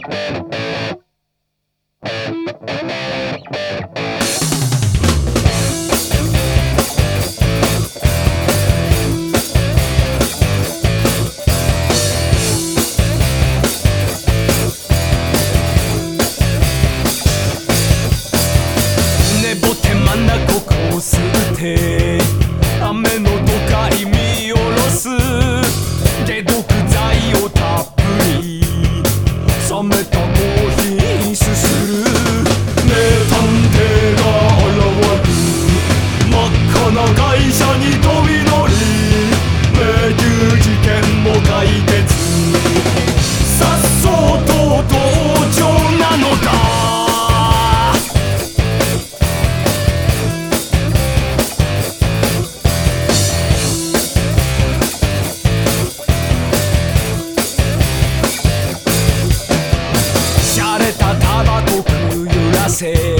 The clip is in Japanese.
雨のどかい見下ろす解毒剤をたっぷり冷めたコーヒーにすする名探偵が現る真っ赤な会社に飛び乗り迷宮事件も解決さっそうと登場なのだタバコく揺らせ